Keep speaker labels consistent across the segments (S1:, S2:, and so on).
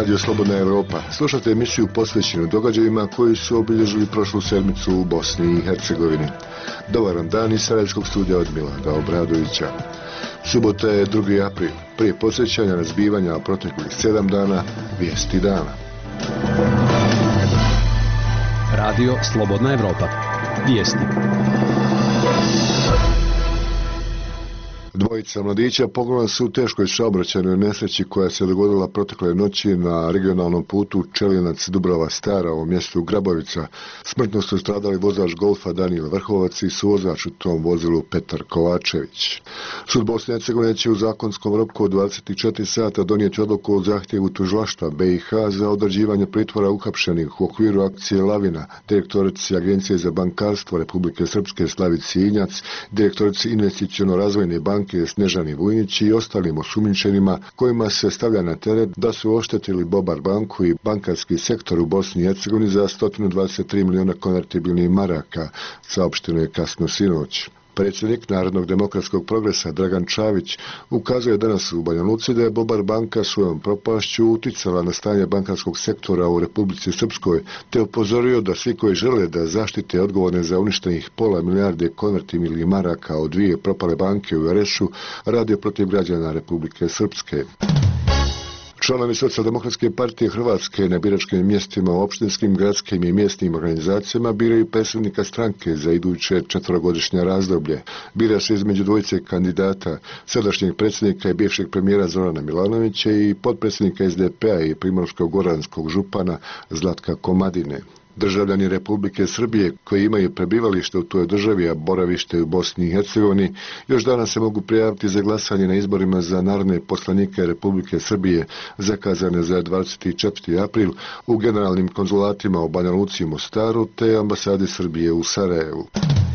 S1: Radio Slobodna Evropa. Slušate emisiju posvećenu događajima koji su obilježili prošlu sedmicu u Bosni i Hercegovini. Dobar vam dan iz Sarajevskog studija od Milana Obradovića. Subota je 2. april. Prije podsjećanja na zbivanja proteklih 7 dana, vijesti dana.
S2: Radio Slobodna Evropa. Vijesti.
S1: Dvojica mladića poginula su u teškoj saobraćajnoj nesreći koja se dogodila protekle noći na regionalnom putu Čelinac-Dubrava Stara u mjestu Grabovica. Smrtno su stradali vozač Golfa Danijel Vrhovac i suvozač u tom vozilu Petar Kovačević. Sud Bosne i Hercegovine će u zakonskom roku od 24 sata donijeti odluku o zahtjevu tužilaštva BiH za određivanje pritvora uhapšenih u okviru akcije Lavina, direktorici Agencije za bankarstvo Republike Srpske Slavici Injac, direktorici Investiciono-razvojne banke Snežani Vujnić i ostalim osumnjičenima kojima se stavlja na teret da su oštetili Bobar banku i bankarski sektor u Bosni i Hercegovini za 123 miliona konvertibilnih maraka, saopšteno je kasno sinoć. Predsjednik Narodnog demokratskog progresa Dragan Čavić ukazuje danas u Banja Luci da je Bobar banka svojom propašću uticala na stanje bankarskog sektora u Republici Srpskoj, te upozorio da svi koji žele da zaštite odgovorne za uništenih pola milijarde konvertibilnih maraka od dvije propale banke u RS-u rade protiv građana Republike Srpske. Članovi Socijaldemokratske partije Hrvatske na biračkim mjestima u opštinskim, gradskim i mjesnim organizacijama biraju predsjednika stranke za iduće 4-godišnje razdoblje. Bira se između dvojice kandidata, sadašnjeg predsjednika i bivšeg premijera Zorana Milanovića i potpredsjednika SDP-a i primorsko-goranskog župana Zlatka Komadine. Državljani Republike Srbije koji imaju prebivalište u toj državi, a boravište u Bosni i Hercegovini, još danas se mogu prijaviti za glasanje na izborima za narodne poslanike Republike Srbije, zakazane za 24. april u generalnim konzulatima u Banja Luci i Mostaru te ambasadi Srbije u Sarajevu.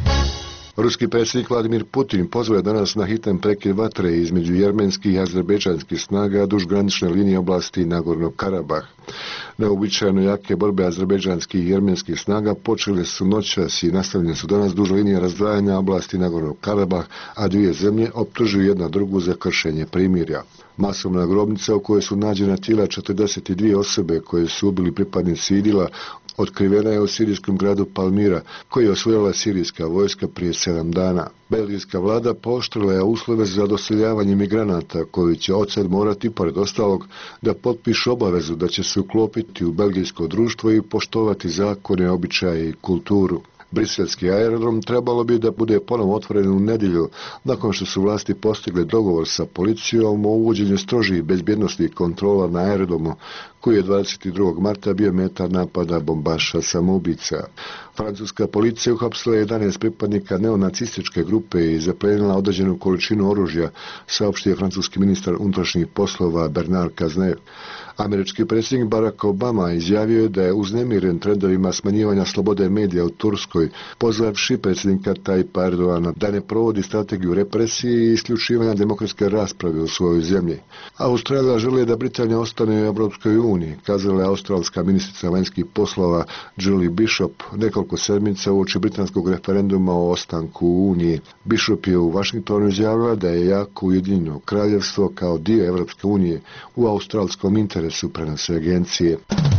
S1: Ruski predsjednik Vladimir Putin pozvao je danas na hitan prekid vatre između jermenskih i azerbejdžanskih snaga duž granične linije oblasti Nagorno-Karabah. Neobičajno jake borbe azerbejdžanskih i jermenskih snaga počele su noćas i nastavljene su danas duž linije razdvajanja oblasti Nagorno-Karabah, a dvije zemlje optužuju jedna drugu za kršenje primirja. Masovna grobnica u kojoj su nađena tijela 42 osobe koje su ubili pripadnici IDIL-a otkrivena je u sirijskom gradu Palmira, koji je osvojila sirijska vojska prije 7 dana. Belgijska vlada pooštrila je uslove za doseljavanje migranata, koji će odsad morati, pored ostalog, da potpišu obavezu da će se uklopiti u belgijsko društvo i poštovati zakone, običaje i kulturu. Briselski aerodrom trebalo bi da bude ponovo otvoren u nedjelju, nakon što su vlasti postigle dogovor sa policijom o uvođenju strožih bezbjednosnih kontrola na aerodromu, koji je 22. marta bio meta napada bombaša samoubica. Francuska policija uhapsila 11 pripadnika neonacističke grupe i zaplenila određenu količinu oružja, saopštio francuski ministar unutrašnjih poslova Bernard Cazeneuve. Američki predsjednik Barack Obama izjavio je da je uznemiren trendovima smanjivanja slobode medija u Turskoj, pozvavši predsjednika Tajpa Erdogana da ne provodi strategiju represije i isključivanja demokratske rasprave u svojoj zemlji. Australija želi da Britanija ostane u Europskoj uniji, kazala je australska ministrica vanjskih poslova Julie Bishop nekoliko sedmica uoči britanskog referenduma o ostanku u Uniji. Bishop je u Vašingtonu izjavila da je jako Ujedinjeno kraljevstvo kao dio Europske unije u australskom interesu, prenose agencije.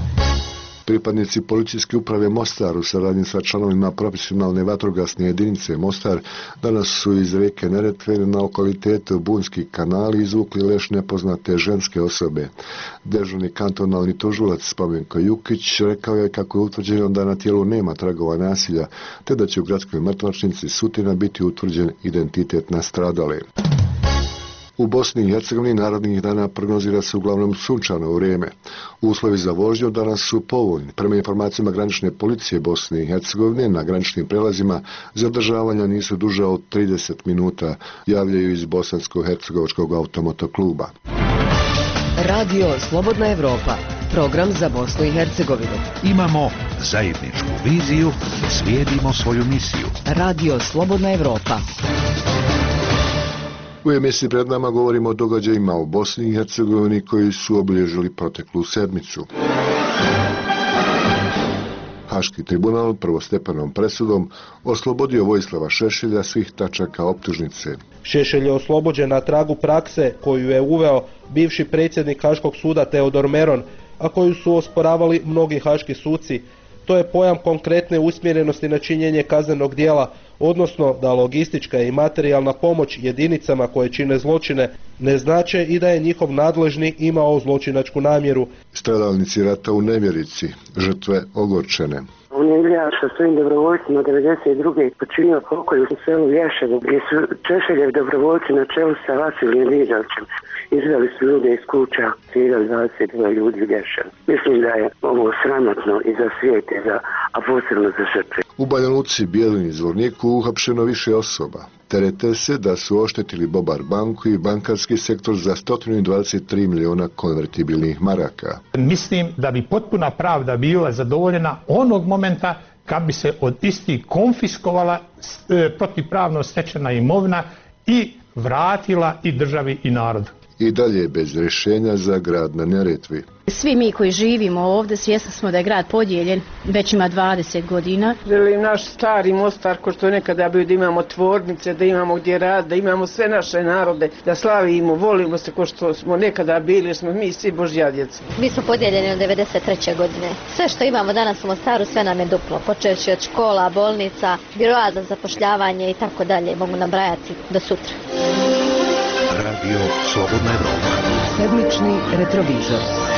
S1: Pripadnici policijske uprave Mostar u saradnji sa članovima profesionalne vatrogasne jedinice Mostar danas su iz rijeke Neretve na lokalitetu Bunski kanali izvukli leš nepoznate ženske osobe. Dežurni kantonalni tužilac Spomenko Jukić rekao je kako je utvrđeno da na tijelu nema tragova nasilja, te da će u gradskoj mrtvačnici sutra biti utvrđen identitet nastradale. U Bosni i Hercegovini narednih dana prognozira se uglavnom sunčano vrijeme. Uslovi za vožnju danas su povoljni. Prema informacijama granične policije Bosne i Hercegovine, na graničnim prelazima zadržavanja nisu duža od 30 minuta, javljaju iz Bosansko-hercegovačkog automotokluba.
S3: Radio Slobodna Evropa, program za Bosnu i Hercegovinu.
S4: Imamo zajedničku viziju i slijedimo svoju misiju.
S3: Radio Slobodna Evropa.
S1: U emisiji pred nama govorimo o događajima u Bosni i Hercegovini koji su obilježili proteklu sedmicu. Haški tribunal prvostepenom presudom oslobodio Vojislava Šešelja svih tačaka optužnice.
S5: Šešelj je oslobođen na tragu prakse koju je uveo bivši predsjednik Haškog suda Teodor Meron, a koju su osporavali mnogi haški suci. To je pojam konkretne usmjerenosti na činjenje kaznenog djela, odnosno da logistička i materijalna pomoć jedinicama koje čine zločine ne znače i da je njihov nadležni imao zločinačku namjeru.
S1: Stradalnici rata u nevjerici, žrtve ogorčene.
S6: On je Ilija sa svojim dobrovoljcima 92. počinio pokolj u selu Vješevo, gdje su Šešeljev dobrovoljci na čelu sa Vasilijem Viđavčem izveli su ljude iz kuća, ciljali 22 ljudi u Vješevo. Mislim da je ovo sramotno i za svijet, a posebno za žrtve.
S1: U Banja Luci, Bijeljini, Zvorniku uhapšeno više osoba. Terete se da su oštetili Bobar banku i bankarski sektor za 123 miliona konvertibilnih maraka.
S7: Mislim da bi potpuna pravda bila zadovoljena onog momenta kad bi se od istih konfiskovala protivpravno stečena imovina i vratila i državi i narodu.
S1: I dalje bez rješenja za grad na Neretvi.
S8: Svi mi koji živimo ovdje svjesni smo da je grad podijeljen, već ima 20 godina.
S9: Želim naš stari Mostar, ko što je nekada bio, da imamo tvornice, da imamo gdje rad, da imamo sve naše narode, da slavimo, volimo se ko što smo nekada bili, jer smo mi svi Božja djeca.
S8: Mi smo podijeljeni od 93. godine. Sve što imamo danas u Mostaru, sve nam je duplo. Počevši od škola, bolnica, biroa za zapošljavanje i tako dalje. Mogu nabrajati do sutra.
S4: Radio Slobodna Evropa.
S3: Sedmični retrovizor.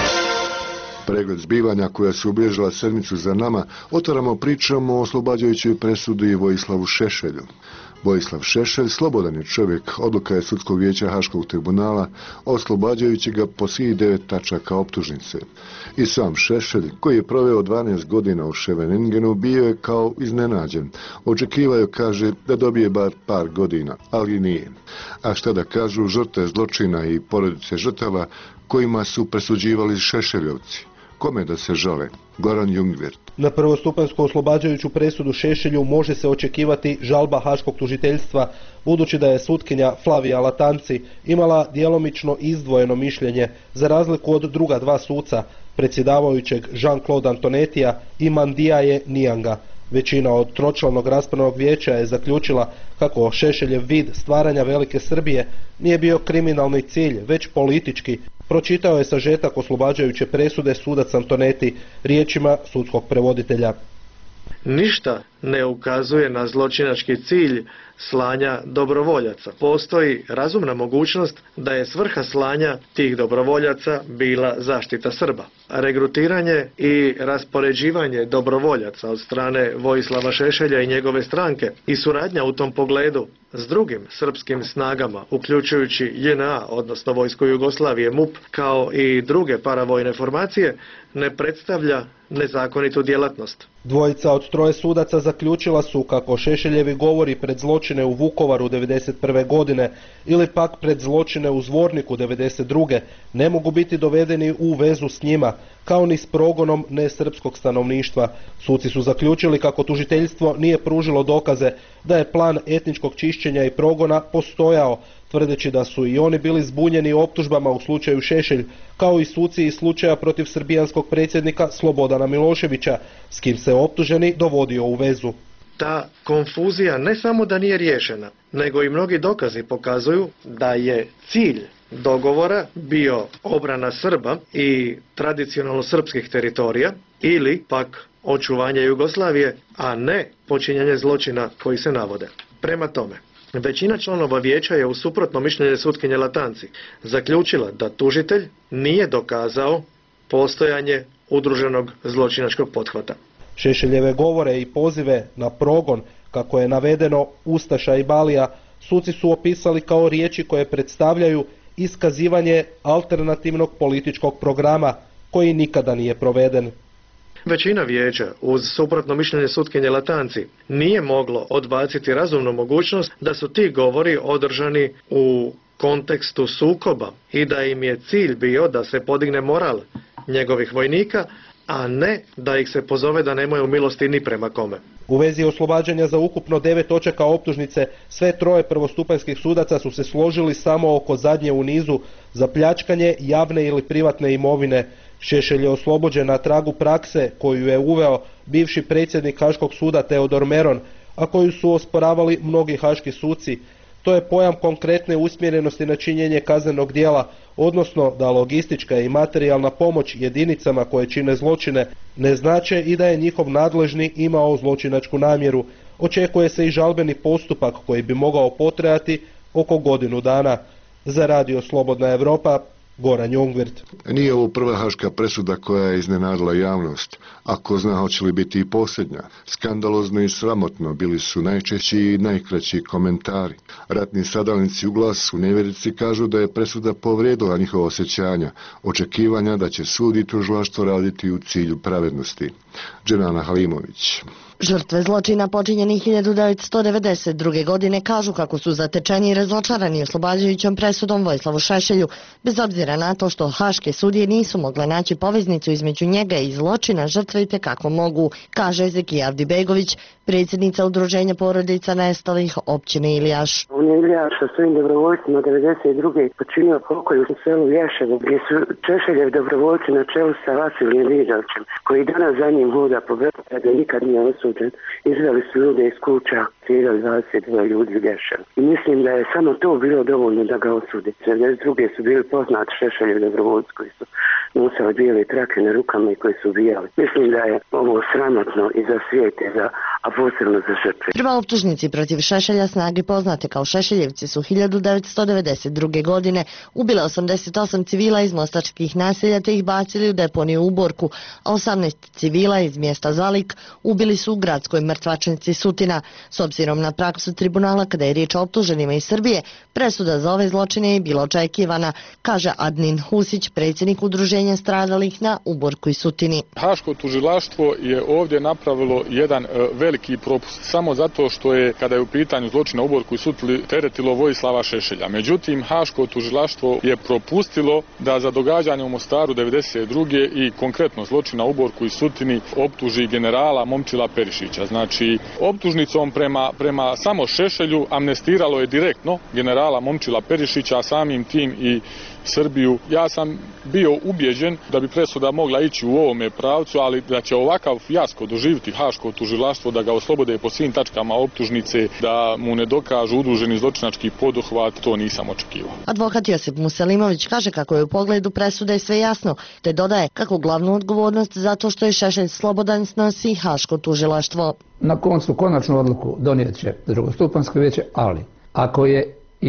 S1: Pregled zbivanja koja su obilježila sedmicu za nama, otvaramo pričamo o oslobađajućoj presudi Vojislavu Šešelju. Vojislav Šešelj slobodan je čovjek, odluka je Sudskog vijeća Haškog tribunala, oslobađajući ga po svih 9 tačaka optužnice. I sam Šešelj, koji je proveo 12 godina u Scheveningenu, bio je kao iznenađen. Očekivao, kaže, da dobije bar par godina, ali nije. A šta da kažu žrtve zločina i porodice žrtava kojima su presuđivali Šešeljovci? Kome da se žale? Goran Jungwirth.
S5: Na prvostupanjsku oslobađajuću presudu Šešelju može se očekivati žalba Haškog tužiteljstva, budući da je sutkinja Flavija Latanci imala djelomično izdvojeno mišljenje, za razliku od druga dva suca, predsjedavajućeg Jean-Claude Antonetija i Mandijaje Nijanga. Većina od tročlanog raspravnog vijeća je zaključila kako Šešeljev vid stvaranja Velike Srbije nije bio kriminalni cilj, već politički. Pročitao je sažetak oslobađajuće presude sudac Antoneti riječima sudskog prevoditelja.
S10: Ništa ne ukazuje na zločinački cilj slanja dobrovoljaca. Postoji razumna mogućnost da je svrha slanja tih dobrovoljaca bila zaštita Srba. Regrutiranje i raspoređivanje dobrovoljaca od strane Vojislava Šešelja i njegove stranke i suradnja u tom pogledu s drugim srpskim snagama, uključujući JNA, odnosno Vojsku Jugoslavije, MUP, kao i druge paravojne formacije, ne predstavlja nezakonitu djelatnost.
S5: Dvojica od troje sudaca zaključila su kako Šešeljevi govori pred zločine u Vukovaru 1991. godine ili pak pred zločine u Zvorniku 1992. ne mogu biti dovedeni u vezu s njima, kao ni s progonom nesrpskog stanovništva. Suci su zaključili kako tužiteljstvo nije pružilo dokaze da je plan etničkog čišćenja i progona postojao, tvrdeći da su i oni bili zbunjeni optužbama u slučaju Šešelj, kao i suci iz slučaja protiv srbijanskog predsjednika Slobodana Miloševića, s kim se optuženi dovodio u vezu.
S10: Ta konfuzija ne samo da nije riješena, nego i mnogi dokazi pokazuju da je cilj dogovora bio obrana Srba i tradicionalno srpskih teritorija ili pak očuvanje Jugoslavije, a ne počinjenje zločina koji se navode. Prema tome, većina članova vijeća je u suprotno mišljenje sutkinje Latanci zaključila da tužitelj nije dokazao postojanje udruženog zločinačkog pothvata.
S5: Šešeljeve govore i pozive na progon, kako je navedeno ustaša i balija, suci su opisali kao riječi koje predstavljaju iskazivanje alternativnog političkog programa koji nikada nije proveden.
S10: Većina vijeća, uz suprotno mišljenje sutkinje Latanci, nije moglo odbaciti razumnu mogućnost da su ti govori održani u kontekstu sukoba i da im je cilj bio da se podigne moral njegovih vojnika, a ne da ih se pozove da nemaju milosti ni prema kome.
S5: U vezi oslobađanja za ukupno 9 točaka optužnice, sve troje prvostupanjskih sudaca su se složili samo oko zadnje u nizu za pljačkanje javne ili privatne imovine. Šešelj je oslobođen na tragu prakse koju je uveo bivši predsjednik Haškog suda Teodor Meron, a koju su osporavali mnogi haški suci. To je pojam konkretne usmjerenosti na činjenje kaznenog djela, odnosno da logistička i materijalna pomoć jedinicama koje čine zločine ne znače i da je njihov nadležni imao zločinačku namjeru. Očekuje se i žalbeni postupak koji bi mogao potrajati oko godinu dana. Za Radio Slobodna Evropa, Goran Jungwirth.
S1: Nije ovo prva haška presuda koja je iznenadila javnost, a ko zna hoće li biti i posljednja. Skandalozno i sramotno bili su najčešći i najkraći komentari. Ratni stradalnici u Glasu, nevjerici, kažu da je presuda povrijedila njihova osjećanja, očekivanja da će sud i tužilaštvo raditi u cilju pravednosti. Dženana Halimović.
S11: Žrtve zločina počinjenih 1992. godine kažu kako su zatečeni i razočarani oslobađajućom presudom Vojislavu Šešelju, bez obzira na to što haške sudije nisu mogle naći poveznicu između njega i zločina, žrtve i tekako mogu, kaže Zekija Avdibegović, predsjednica udruženja porodica nestalih općine Iljaš.
S6: On je Iljaš sa svojim dobrovoljcima 1992. počinio pokolj u selu Lješevo, gdje su Šešeljev dobrovoljci na čelu sa Vasilijem Viđalčem, koji danas za njim hoda po Beogradu, da nikad nije osuđen. Izveli su ljude iz kuća, cijeljali 22 ljudi u Lješevu. I mislim da je samo to bilo dovoljno da ga osude. 1992. su bili poznati Šešeljev dobrovoljci koji su nosili bijele trake na rukama i koji su ubijali. Mislim da je ovo sramotno i za svijet i za, a posebno za žrtve.
S11: Prva optužnici protiv Šešelja, snage poznate kao Šešeljevci, su 1992. godine ubile 88 civila iz mostarskih naselja te ih bacili u deponiju u Borku, a 18 civila iz mjesta Zalik ubili su u gradskoj mrtvačnici Sutina. S obzirom na praksu tribunala kada je riječ o optuženima iz Srbije, presuda za ove zločine je bila očekivana, kaže Adnin Husić, predsjednik udruženja stradalih na Uborku i Sutini.
S12: Haško tužilaštvo je ovdje napravilo jedan veliki propust, samo zato što je, kada je u pitanju zločina u Uborku i Sutini, teretilo Vojislava Šešelja. Međutim, Haško tužilaštvo je propustilo da za događanje u Mostaru 1992. i konkretno zločina u Uborku i Sutini optuži generala Momčila Perišića. Znači, optužnicom prema samo Šešelju amnestiralo je direktno generala Momčila Perišića, a samim tim i Srbiju. Ja sam bio ubjeđen da bi presuda mogla ići u ovome pravcu, ali da će ovakav fijasko doživjeti Haško tužilaštvo, da ga oslobode po svim tačkama optužnice, da mu ne dokažu udruženi zločinački poduhvat, to nisam očekivao.
S11: Advokat Josip Muselimović kaže kako je u pogledu presude sve jasno, te dodaje kako glavnu odgovornost zato što je Šešelj slobodan snosi Haško tužilaštvo.
S13: Na koncu konačnu odluku donijet će drugostupanjsko vijeće, ali ako je i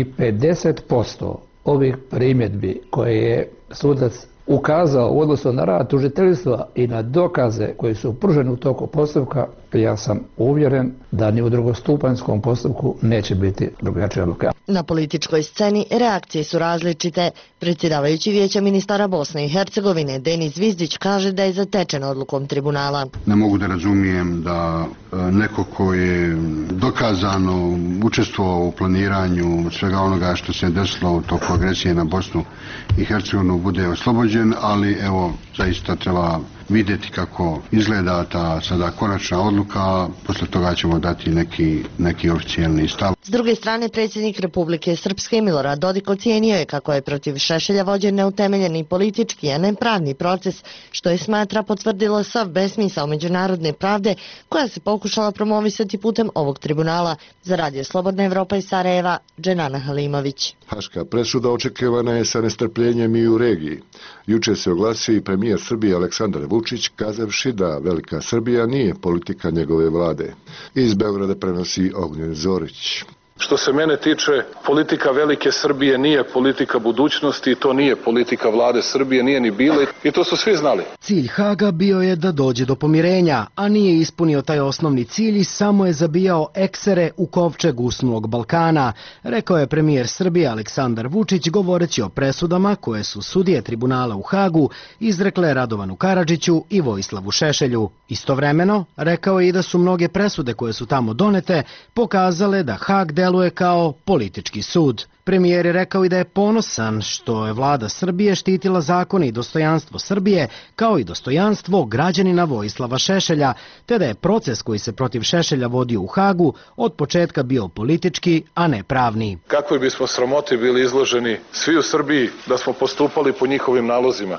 S13: 50% ovih primjedbi koje je sudac ukazao u odnosu na rad tužiteljstva i na dokaze koji su pruženi u toku postupka, ja sam uvjeren da ni u drugostupanjskom postupku neće biti drugačija odluka.
S11: Na političkoj sceni reakcije su različite. Predsjedavajući vijeća ministara Bosne i Hercegovine Denis Zvizdić kaže da je zatečen odlukom tribunala.
S14: Ne mogu da razumijem da neko ko je dokazano učestvovao u planiranju svega onoga što se desilo u toku agresije na Bosnu i Hercegovinu bude oslobođen, ali evo zaista treba vidjeti kako izgleda ta sada konačna odluka, posle toga ćemo dati neki oficijalni stav.
S11: S druge strane, predsjednik Republike Srpske Milorad Dodik ocijenio je kako je protiv Šešelja vođen neutemeljeni politički, a ne pravni proces, što je smatra potvrdilo sav besmisao međunarodne pravde koja se pokušala promovisati putem ovog tribunala. Za Radio Slobodna Evropa iz Sarajeva, Dženana Halimović.
S1: Haška presuda očekivana je sa nestrpljenjem i u regiji. Juče se oglasio i premijer Srbije Aleksandar Vučić, kazavši da Velika Srbija nije politika njegove vlade. Iz Beograda prenosi Ognjen Zorić.
S15: Što se mene tiče, politika Velike Srbije nije politika budućnosti, to nije politika vlade Srbije, nije ni bila i to su svi znali.
S16: Cilj Haga bio je da dođe do pomirenja, a nije ispunio taj osnovni cilj i samo je zabijao eksere u kovčeg usnulog Balkana, rekao je premijer Srbije Aleksandar Vučić govoreći o presudama koje su sudije tribunala u Hagu izrekle Radovanu Karadžiću i Vojislavu Šešelju. Istovremeno, rekao je i da su mnoge presude koje su tamo donete pokazale da Hag deluje kao politički sud. Premijer je rekao i da je ponosan što je vlada Srbije štitila zakone i dostojanstvo Srbije, kao i dostojanstvo građanina Vojislava Šešelja, te da je proces koji se protiv Šešelja vodio u Hagu od početka bio politički, a ne pravni.
S15: Kakvi bismo sramoti bili izloženi svi u Srbiji da smo postupali po njihovim nalozima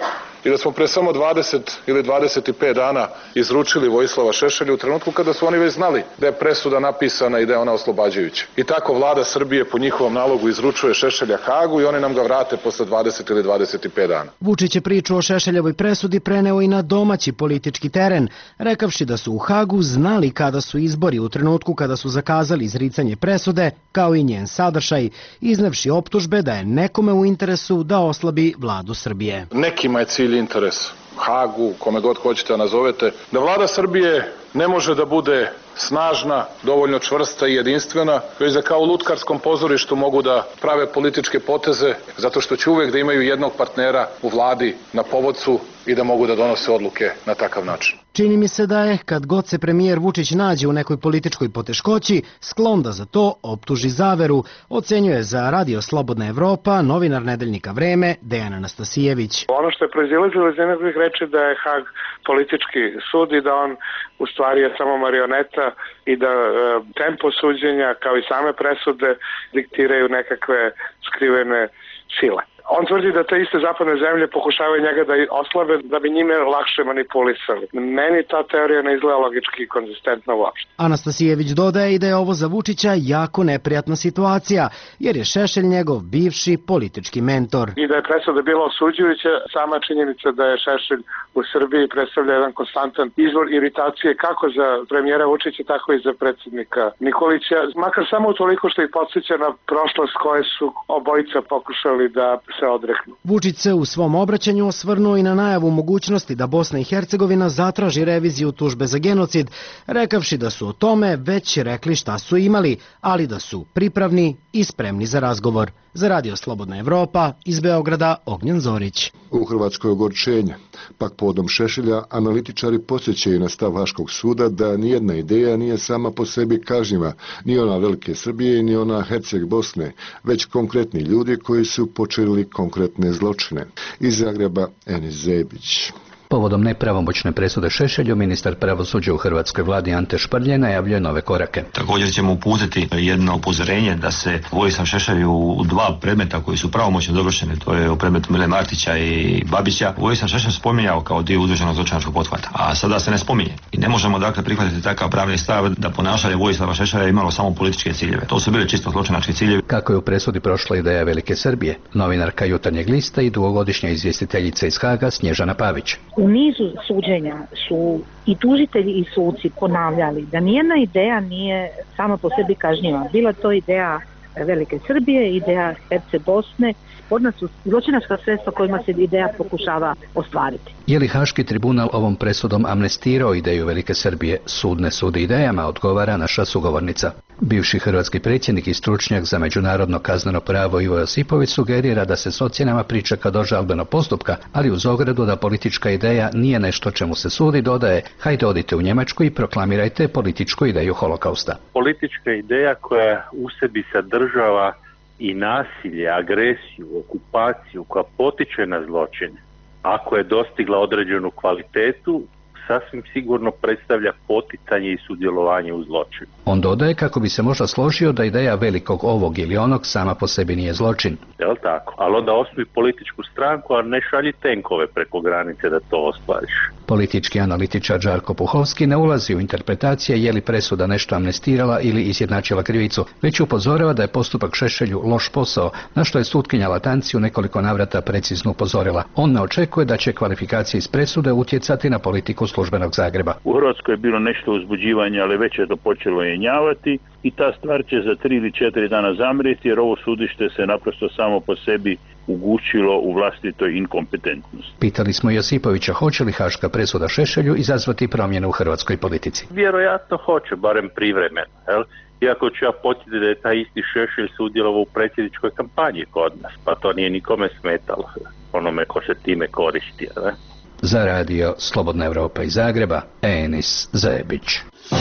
S15: i da smo pre samo 20 ili 25 dana izručili Vojislava Šešelja u trenutku kada su oni već znali da je presuda napisana i da je ona oslobađajuća. I tako vlada Srbije po njihovom nalogu izručuje Šešelja Hagu i oni nam ga vrate posle 20 ili 25 dana.
S16: Vučić je priču o Šešeljevoj presudi preneo i na domaći politički teren, rekavši da su u Hagu znali kada su izbori u trenutku kada su zakazali izricanje presude, kao i njen sadržaj, iznevši optužbe da je nekome u interesu da oslabi vladu Srbije.
S15: Nekima je cilj interes, Hagu, kome god hoćete da nazovete, da vlada Srbije ne može da bude snažna, dovoljno čvrsta i jedinstvena, već da kao u lutkarskom pozorištu mogu da prave političke poteze, zato što će uvek da imaju jednog partnera u vladi na povodcu i da mogu da donose odluke na takav način.
S16: Čini mi se da je, kad god se premijer Vučić nađe u nekoj političkoj poteškoći, sklon da za to optuži zaveru, ocenjuje za Radio Slobodna Evropa novinar nedeljnika Vreme Dejan Anastasijević.
S17: Ono što je proizilazilo iz njegovih reči da je Hag politički sud i da on u stvari je samo marioneta i da tempo suđenja kao i same presude diktiraju nekakve skrivene sile. On tvrdi da te iste zapadne zemlje pokušavaju njega da oslabe da bi njime lakše manipulisali. Meni ta teorija ne izgleda logički i konzistentno uopšte.
S16: Anastasijević dodaje i da je ovo za Vučića jako neprijatna situacija, jer je Šešelj njegov bivši politički mentor.
S17: I da je presuda bila osuđujuća, sama činjenica da je Šešelj u Srbiji predstavlja jedan konstantan izvor iritacije kako za premijera Vučića, tako i za predsjednika Nikolića, makar samo utoliko što ih podsjeća na prošlost koje su obojica pokušali da se odreknu.
S16: Vučić se u svom obraćanju osvrnuo i na najavu mogućnosti da Bosna i Hercegovina zatraži reviziju tužbe za genocid, rekavši da su o tome već rekli šta su imali, ali da su pripravni i spremni za razgovor. Za Radio Slobodna Evropa, iz Beograda, Ognjen Zorić.
S1: U Hrvatskoj ogorčenje. Pak povodom Šešelja, analitičari podsjećaju na stav Haškog suda da nijedna ideja nije sama po sebi kažnjiva, ni ona Velike Srbije, ni ona Herceg Bosne, već konkretni ljudi koji su počinili konkretne zločine. Iz Zagreba, Enis Zebić.
S18: Povodom nepravomoćne presude Šešelju, ministar pravosuđa u hrvatskoj vladi Ante Šprlje najavljuje nove korake.
S19: Također ćemo uputiti jedno upozorenje da se Vojislav Šešelj u dva predmeta koji su pravomoćno dovršeni, to je u predmetu Mile Martića i Babića, Vojislav Šešelj spominjao kao dio udruženog zločinačkog pothvata, a sada se ne spominje. I ne možemo dakle prihvatiti takav pravni stav da ponašanje Vojislava Šešelja imalo samo političke ciljeve. To su bili čisto zločinački ciljevi.
S18: Kako je u presudi prošla ideja Velike Srbije, novinarka Jutarnjeg lista i dugogodišnja izvjestiteljica iz Haga Snježana Pavić.
S20: U nizu suđenja su i tužitelji i suci ponavljali da nijedna ideja nije sama po sebi kažnjiva. Bila to ideja Velike Srbije, ideja Herceg Bosne, kod nas su zločinačka sredstva kojima se ideja pokušava ostvariti.
S18: Je li Haški tribunal ovom presudom amnestirao ideju Velike Srbije? Sud ne sudi idejama, odgovara naša sugovornica. Bivši hrvatski predsjednik i stručnjak za međunarodno kazneno pravo Ivo Josipović sugerira da se s ocjenama pričeka do žalbenog postupka, ali uz ogradu da politička ideja nije nešto čemu se sudi, dodaje: hajde odite u Njemačku i proklamirajte političku ideju holokausta.
S21: Politička ideja koja u sebi sadržava i nasilje, agresiju, okupaciju, koja potiče na zločine, ako je dostigla određenu kvalitetu, sasvim sigurno predstavlja poticanje i sudjelovanje u zločinu.
S18: On dodaje kako bi se možda složio da ideja velikog ovog ili onog sama po sebi nije zločin.
S21: Jel tako? Ali onda osnuj političku stranku, a ne šalji tenkove preko granice da to ostvariš.
S18: Politički analitičar Žarko Puhovski ne ulazi u interpretacije je li presuda nešto amnestirala ili izjednačila krivicu, već upozorava da je postupak Šešelju loš posao, na što je sutkinja Latanci u nekoliko navrata precizno upozorila. On ne očekuje da će kvalifikacije iz presude utjecati na politiku službenog Zagreba.
S21: U Hrvatskoj je bilo nešto uzbuđivanja, ali već je to počelo jenjavati i ta stvar će za 3 ili 4 dana zamrijeti, jer ovo sudište se naprosto samo po sebi ugušilo u vlastitoj inkompetentnosti.
S18: Pitali smo Josipovića hoće li haška presuda Šešelju izazvati promjene u hrvatskoj politici.
S21: Vjerojatno hoće, barem privremeno. Iako ću ja podsjetiti da je taj isti Šešelj sudjelovao u predsjedničkoj kampanji kod nas, pa to nije nikome smetalo, onome ko se time koristi. Ne?
S18: Za Radio Slobodna Evropa iz Zagreba, Enis Zebić.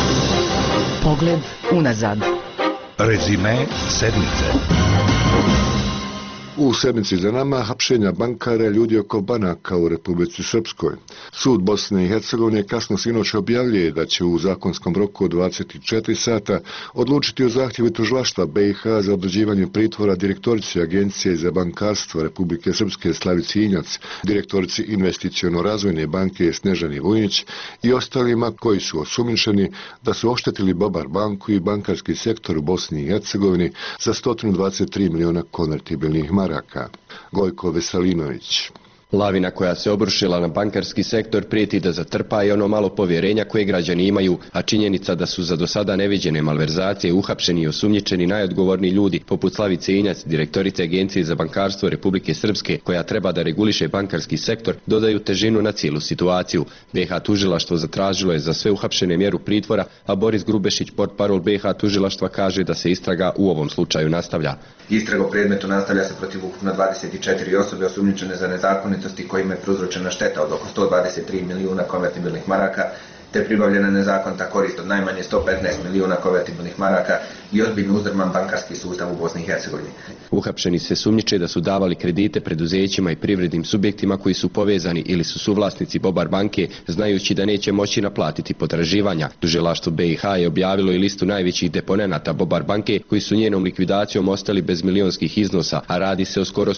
S3: Pogled unazad.
S4: Rezime sedmice.
S1: U sedmici za nama hapšenja bankara ljudi oko banaka u Republici Srpskoj. Sud Bosne i Hercegovine kasno sinoć objavljuje da će u zakonskom roku od 24 sata odlučiti o zahtjevu tužilaštva BiH za određivanje pritvora direktorici Agencije za bankarstvo Republike Srpske Slavici Injac, direktorici Investiciono-razvojne banke Snežani Vujnić i ostalima koji su osumnjičeni da su oštetili Bobar banku i bankarski sektor u Bosni i Hercegovini za 123 miliona konvertibilnih maraka. Gojko Veselinović.
S2: Lavina koja se obrušila na bankarski sektor prijeti da zatrpa i ono malo povjerenja koje građani imaju, a činjenica da su za do sada neviđene malverzacije uhapšeni i osumnjičeni najodgovorniji ljudi, poput Slavice Injac, direktorice Agencije za bankarstvo Republike Srpske, koja treba da reguliše bankarski sektor, dodaju težinu na cijelu situaciju. BiH tužilaštvo zatražilo je za sve uhapšene mjeru pritvora, a Boris Grubešić, portparol BiH tužilaštva, kaže da se istraga u ovom slučaju nastavlja.
S22: Istraga u predmetu nastavlja se protiv ukupno 24 osobe osumnjičene za nezakonitosti kojima je prouzročena šteta od oko 123 milijuna konvertibilnih maraka, te pribavljena nezakonita korist od najmanje 115 milijuna konvertibilnih maraka i ozbiljno uzdrman bankarski sustav u Bosni i Hercegovini.
S2: Uhapšeni se sumnjiče da su davali kredite preduzećima i privrednim subjektima koji su povezani ili su suvlasnici Bobar banke, znajući da neće moći naplatiti potraživanja. Tužilaštvo BiH je objavilo i listu najvećih deponenata Bobar banke koji su njenom likvidacijom ostali bez milionskih iznosa, a radi se o skoro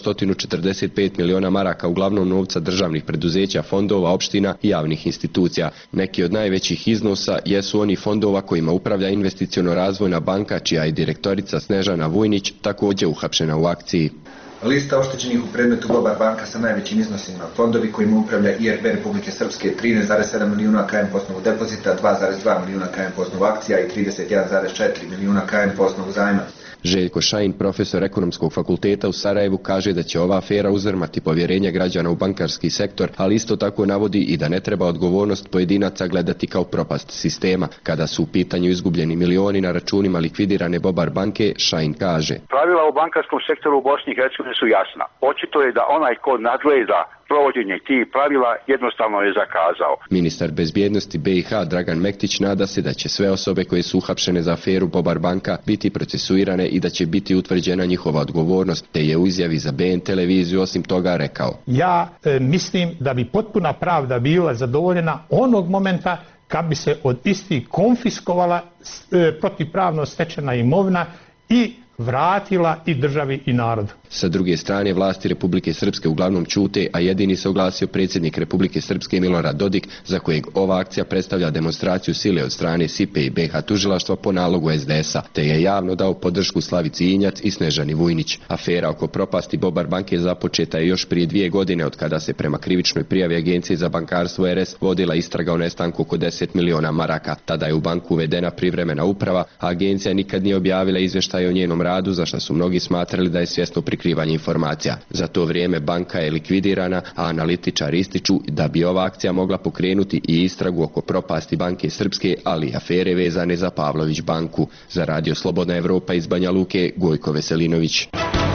S2: 145 miliona maraka uglavnom novca državnih preduzeća, fondova, opština i javnih institucija. Neki od najvećih iznosa jesu oni fondova kojima upravlja Investiciono-razvojna banka, čija je direktorica Snežana Vujnić također uhapšena u akciji.
S22: Lista oštećenih u predmetu Bobar banka sa najvećim iznosima: fondovi kojima upravlja IRB Republike Srpske 13,7 milijuna KM po osnovu depozita, 2,2 milijuna KM po osnovu akcija i 31,4 milijuna KM po osnovu zajma.
S2: Željko Šajin, profesor ekonomskog fakulteta u Sarajevu, kaže da će ova afera uzdrmati povjerenje građana u bankarski sektor, ali isto tako navodi i da ne treba odgovornost pojedinaca gledati kao propast sistema. Kada su u pitanju izgubljeni milioni na računima likvidirane Bobar banke, Šajin kaže:
S23: Pravila u bankarskom sektoru u Bosni i Hercegovini su jasna. Očito je da onaj ko nadgleda provođenje tih pravila jednostavno je zakazao.
S2: Ministar bezbjednosti BiH Dragan Mektić nada se da će sve osobe koje su uhapšene za aferu Bobar banka biti procesuirane i da će biti utvrđena njihova odgovornost, te je u izjavi za BN televiziju osim toga rekao:
S7: Ja mislim da bi potpuna pravda bila zadovoljena onog momenta kad bi se od istih konfiskovala protivpravno stečena imovina i vratila i državi i narodu.
S2: Sa druge strane, vlasti Republike Srpske uglavnom ćute, a jedini se oglasio predsjednik Republike Srpske Milorad Dodik, za kojeg ova akcija predstavlja demonstraciju sile od strane SIPE i BiH tužilaštva po nalogu SDS-a, te je javno dao podršku Slavici Injac i Snežani Vujnić. Afera oko propasti Bobar banke započeta je još prije 2 godine, od kada se prema krivičnoj prijavi Agencije za bankarstvo RS vodila istraga o nestanku oko 10 miliona maraka. Tada je u banku uvedena privremena uprava, a agencija nikad nije objavila izvještaj o njenom radu, za što su mnogi smatrali da je svjesno prikrivanje informacija. Za to vrijeme banka je likvidirana, a analitičari ističu da bi ova akcija mogla pokrenuti i istragu oko propasti banke Srpske, ali i afere vezane za Pavlović banku. Za Radio Slobodna Evropa iz Banja Luke, Gojko Veselinović.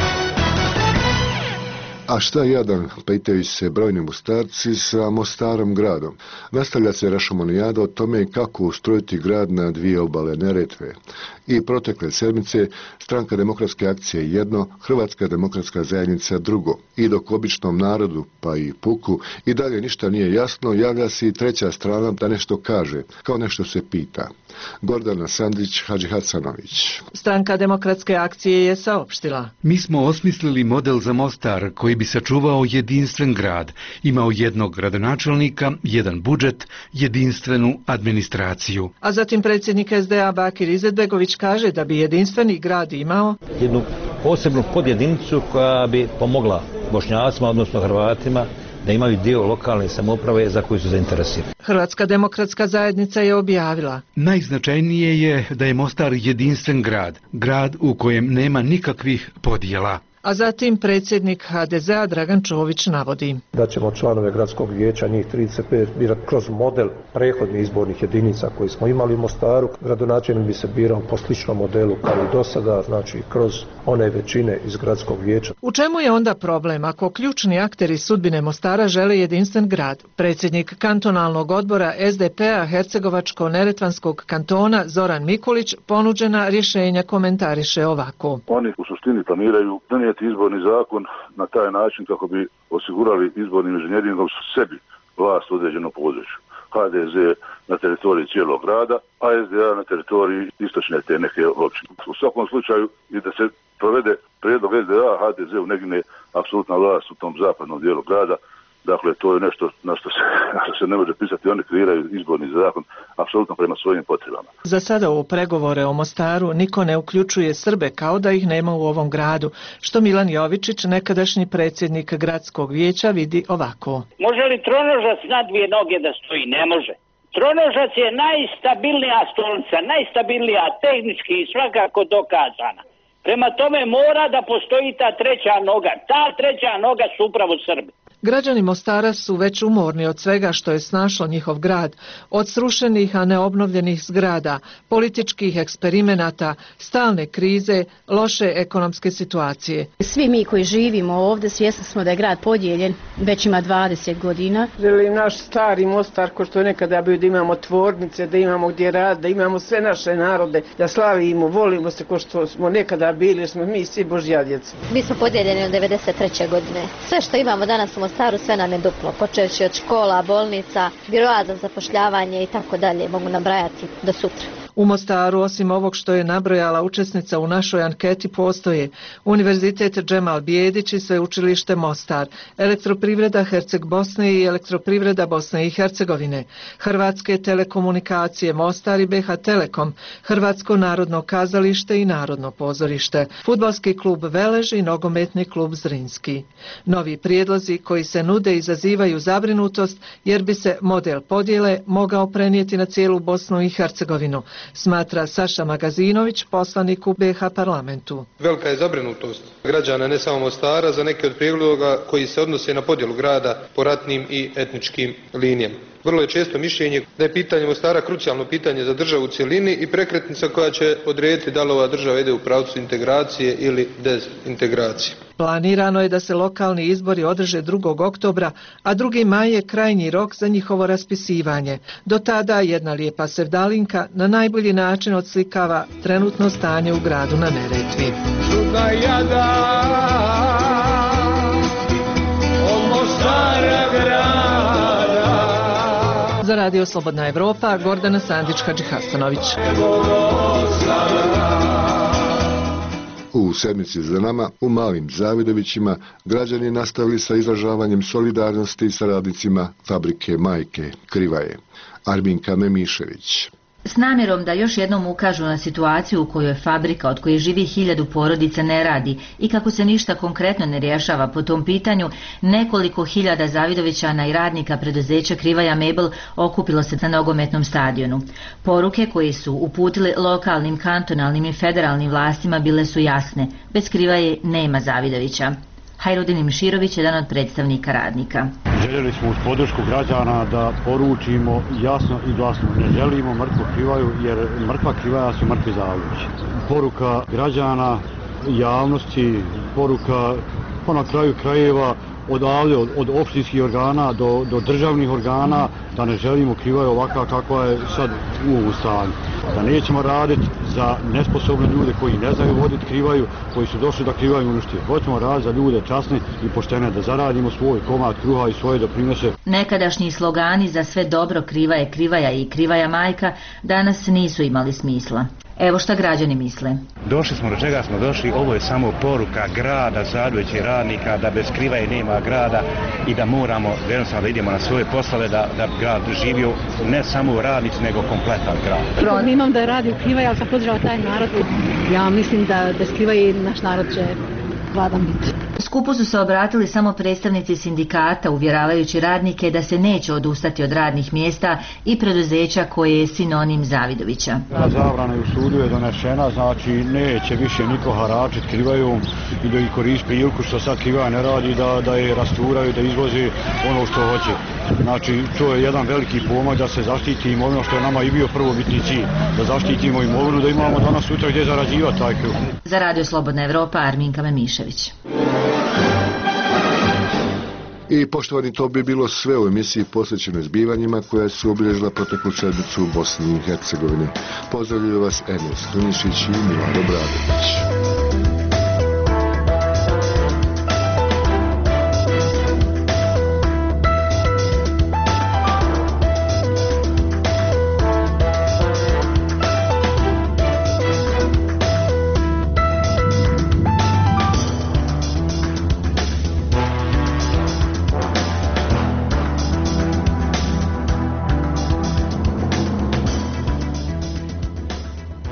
S1: A šta jadan, pitaju se brojni Mostarci sa Mostarom gradom. Nastavlja se rašomonijada o tome kako ustrojiti grad na 2 obale Neretve. I protekle sedmice Stranka demokratske akcije jedno, Hrvatska demokratska zajednica drugo. I dok običnom narodu, pa i puku, i dalje ništa nije jasno, javlja se i treća strana da nešto kaže, kao nešto se pita. Gordana Sandrić, Hadži Hacanović.
S24: Stranka demokratske akcije je saopštila:
S25: Mi smo osmislili model za Mostar koji bi sačuvao jedinstven grad, imao jednog gradonačelnika, jedan budžet, jedinstvenu administraciju.
S24: A zatim predsjednik SDA Bakir Izetbegović kaže da bi jedinstveni grad imao
S26: jednu posebnu podjedinicu koja bi pomogla Bošnjacima, odnosno Hrvatima, da imaju dio lokalne samouprave za koju su zainteresirani.
S24: Hrvatska demokratska zajednica je objavila:
S25: Najznačajnije je da je Mostar jedinstven grad, grad u kojem nema nikakvih podjela.
S24: A zatim predsjednik HDZ-a Dragan Čović navodi
S27: da ćemo članove gradskog vijeća, njih 35, birati kroz model prethodnih izbornih jedinica koji smo imali u Mostaru. Gradonačelnik bi se birao po sličnom modelu kao i do sada, znači kroz one većine iz gradskog vijeća.
S24: U čemu je onda problem ako ključni akteri sudbine Mostara žele jedinstven grad? Predsjednik kantonalnog odbora SDP-a Hercegovačko-neretvanskog kantona Zoran Mikulić ponuđena rješenja komentariše ovako:
S28: Oni u suštini planiraju donijeti
S5: mijenjati izborni zakon na taj način kako bi osigurali izbornim inženjeringom sebi vlast u određenom području. HDZ na teritoriji cijelog grada, a SDA na teritoriji istočne te neke općine. U svakom slučaju i da se provede prijedlog SDA, HDZ-u ne gine apsolutna vlast u tom zapadnom dijelu grada. Dakle, to je nešto na što se ne može pisati. Oni kreiraju izborni zakon apsolutno prema svojim potrebama.
S24: Za sada u pregovore o Mostaru niko ne uključuje Srbe, kao da ih nema u ovom gradu, što Milan Jovičić, nekadašnji predsjednik gradskog vijeća, vidi ovako.
S6: Može li tronožac na dvije noge da stoji? Ne može. Tronožac je najstabilnija stolica, najstabilnija, tehnički i svakako dokazana. Prema tome mora da postoji ta treća noga. Ta treća noga su upravo Srbi.
S24: Građani Mostara su već umorni od svega što je snašlo njihov grad, od srušenih a neobnovljenih zgrada, političkih eksperimenata, stalne krize, loše ekonomske situacije.
S8: Svi mi koji živimo ovdje svjesni smo da je grad podijeljen, već ima 20 godina.
S9: Želim naš stari Mostar, ko što je nekada bio, da imamo tvornice, da imamo gdje rad, da imamo sve naše narode, da slavimo, volimo se ko što smo nekada bili, smo mi svi Božja djeca.
S8: Mi smo podijeljeni od 93. godine. Sve što imamo danas u Mostaru, sve nam je duplo, počevši od škola, bolnica, biroa za zapošljavanje i tako dalje, mogu nabrajati do sutra.
S24: U Mostaru, osim ovog što je nabrojala učesnica u našoj anketi, postoje Univerzitet Džemal Bijedić i Sveučilište Mostar, Elektroprivreda Herceg Bosne i Elektroprivreda Bosne i Hercegovine, Hrvatske telekomunikacije Mostar i BH Telekom, Hrvatsko narodno kazalište i Narodno pozorište, Fudbalski klub Velež i Nogometni klub Zrinski. Novi prijedlozi koji se nude izazivaju zabrinutost jer bi se model podjele mogao prenijeti na cijelu Bosnu i Hercegovinu, smatra Saša Magazinović, poslanik u BH parlamentu.
S10: Velika je zabrinutost građana ne samo Mostara za neke od prijedloga koji se odnose na podjelu grada po ratnim i etničkim linijama. Vrlo je često mišljenje da je pitanje Mostara krucijalno pitanje za državu u cjelini i prekretnica koja će odrediti da li ova država ide u pravcu integracije ili dezintegracije.
S24: Planirano je da se lokalni izbori održe 2. oktobra, a 2. maj je krajnji rok za njihovo raspisivanje. Do tada jedna lijepa sevdalinka na najbolji način odslikava trenutno stanje u gradu na Neretvi. Za Radio Slobodna Evropa, Gordana Sandić-Hadžihasanović.
S1: U sedmici za nama, u Malim Zavidovićima, građani nastavili sa izražavanjem solidarnosti sa radnicima fabrike Majke Krivaje. Arbinka Memišević.
S12: S namjerom da još jednom ukažu na situaciju u kojoj fabrika od koje živi 1000 porodica ne radi i kako se ništa konkretno ne rješava po tom pitanju, nekoliko hiljada Zavidovićana i radnika preduzeća Krivaja Mebel okupilo se na nogometnom stadionu. Poruke koje su uputili lokalnim, kantonalnim i federalnim vlastima bile su jasne. Bez Krivaje nema Zavidovića. Hajrudin Miširović, jedan od predstavnika radnika.
S13: Željeli smo uz podršku građana da poručimo jasno i glasno. Ne želimo mrtvu Krivaju jer mrtva Krivaja su mrtvi Zavidovići. Poruka građana, javnosti, poruka na kraju krajeva odavde od opštinskih organa do državnih organa da ne želimo Krivaju ovakva kakva je sad u ovom stanju. Da nećemo raditi za nesposobne ljude koji ne znaju voditi Krivaju, koji su došli da Krivaju uništi. Hoćemo raditi za ljude časne i poštene, da zaradimo svoj komad kruha i svoje doprinose.
S12: Nekadašnji slogani za sve dobro Krivaje, Krivaja i Krivaja majka danas nisu imali smisla. Evo šta građani misle.
S28: Došli smo do čega smo došli, ovo je samo poruka grada, Zavidovića i radnika da bez Krivaje nema grada i da moramo jednostavno da idemo na svoje poslove da grad živio ne samo radnici nego kompletan grad.
S8: Imam da radi u Krivaji, ali sam podržala taj narod. Ja mislim da bez Krivaje naš narod će gladan biti.
S12: Skupu su se obratili samo predstavnici sindikata, uvjeravajući radnike da se neće odustati od radnih mjesta i preduzeća koje je sinonim Zavidovića.
S13: Zabrana u sudu je donešena, znači neće više niko haračiti Krivajom i da ih koristi priliku što sad Krivaja ne radi, da je rasturaju, da izvoze ono što hoće. Znači to je jedan veliki pomak da se zaštiti imovino, što je nama i bio prvobitni cilj, da zaštitimo imovinu, da imamo danas sutra gdje zarađivati taj kruh.
S12: Za Radio Slobodna Evropa, Arminka Memišević.
S1: I poštovani, to bi bilo sve u emisiji posvećenoj zbivanjima koja su obilježila proteklu sedmicu u Bosni i Hercegovini. Pozdravljaju vas Enes Hrnišić i Milan Obradović.